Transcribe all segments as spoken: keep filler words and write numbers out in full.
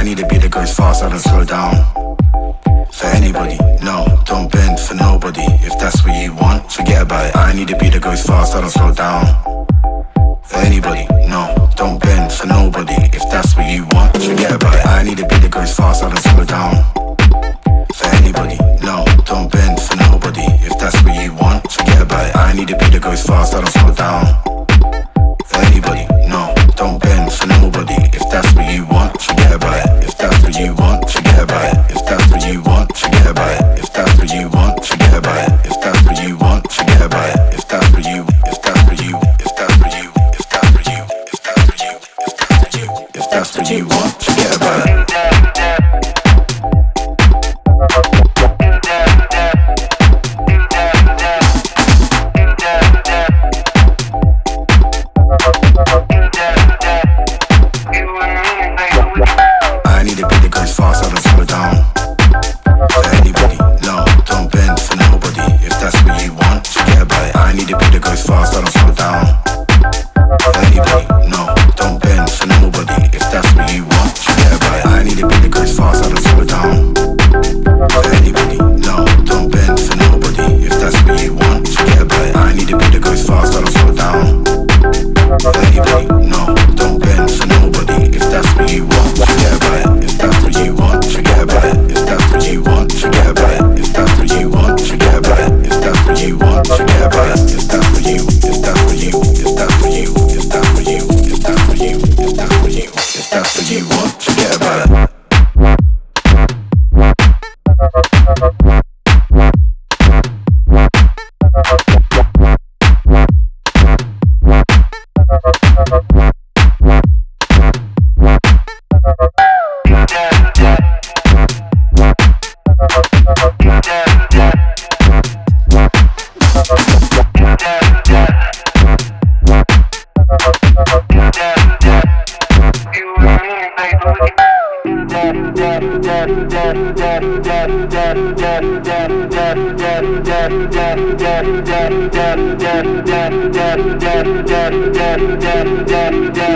I need a beat that goes fast, I don't slow down. For anybody, no, don't bend for nobody. If that's what you want, forget about it. I need a beat that goes fast, I don't slow down. For anybody, no, don't bend for nobody. If that's what you want, forget about it. I need a beat that goes fast, I don't slow down. For anybody, no, don't bend for nobody. If that's what you want, forget about it. I need a beat that goes fast, I don't slow down. For anybody, no, don't bend for nobody. If that's what you want, forget about it. If that's what you want, forget about it. If that's what you want, forget about it. If that's what you want, forget about it. If that's what you want, forget about it. If that's what you, if that's what you, if that's what you, if that's what you, if that's what you, if that's what you, if that's what you want, forget about it.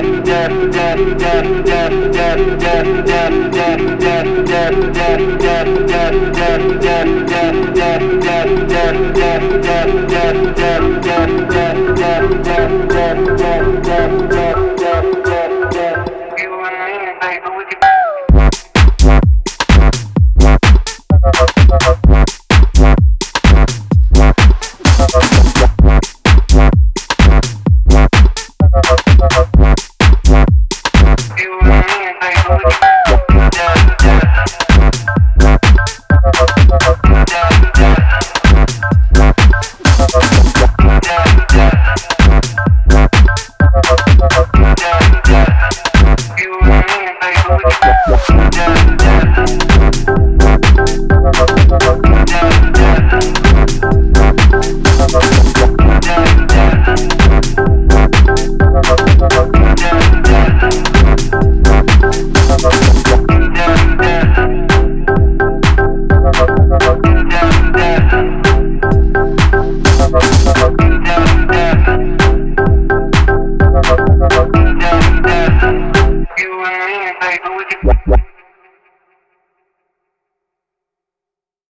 Dead,